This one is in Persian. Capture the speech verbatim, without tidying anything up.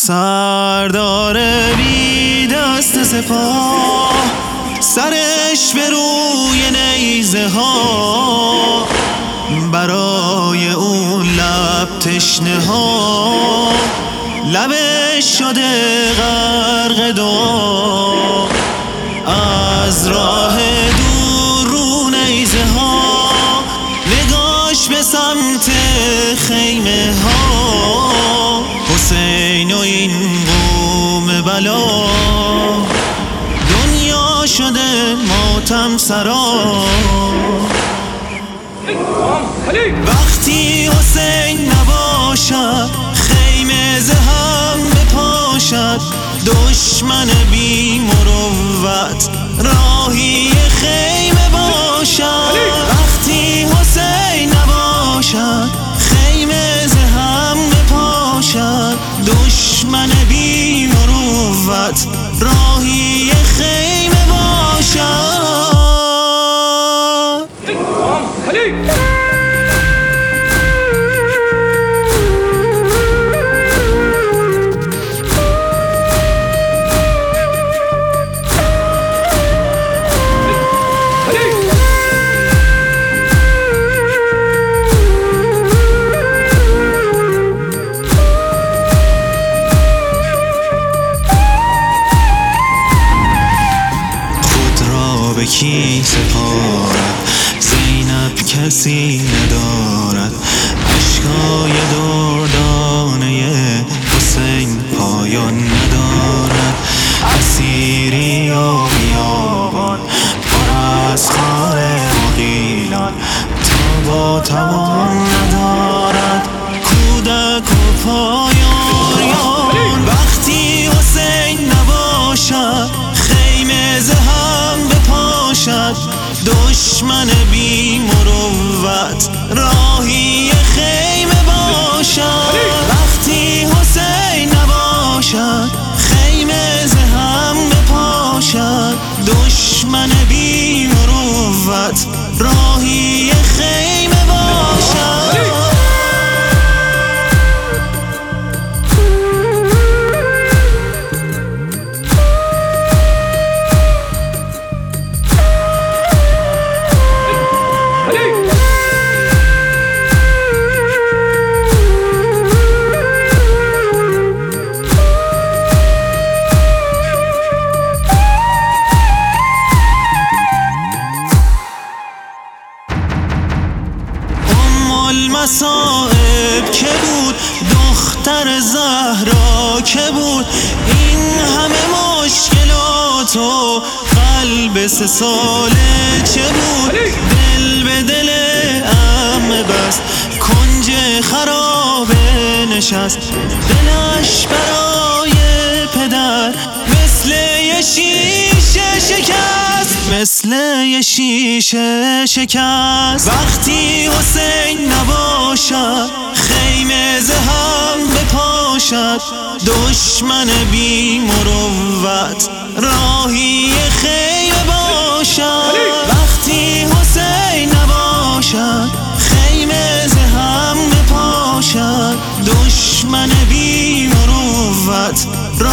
سردار بی دست سپاه، سرش به روی نیزه ها، برای اون لب تشنه ها، لبش شده غرق دعا. از راه دور رو نیزه ها، نگاش به سمت خیمه ها، حسین و این قوم بلا، دنیا شده ماتم سرا. وقتی حسین نباشد، خیمه ز هم بپاشد، دشمن بی مروت راهی خیمه باشد. وقتی حسین نباشد، خیمه ز هم بپاشد، دشمن بی مروت راهی خیمه باشد. به کی سپارد، زینب کسی ندارد، اشکای دردانه حسین پایان ندارد. اسیری و بیابان پر از خار مغیلان، تا با توان ندارد کودک و پایان. وقتی حسین نباشد، خیمه ز هم بپاشد، دشمن بی مروت راهی خیمه باشد. وقتی حسین نباشد، خیمه ز هم بپاشد، دشمن بی مروت راهی خیمه باشد. المصائب که بود، دختر زهرا که بود، این همه مشکلات و قلب سه ساله چه بود. دل به دل عمه بست، کنج خرابه نشست، دلش برای پدر مثل یه شیشه شکست، مثل یه شیشه شکست. وقتی حسین نباشد، خیمه ز هم بپاشد، دشمن بی مروت راهی خیمه باشد. وقتی حسین نباشد، خیمه ز هم بپاشد، دشمن بی مروت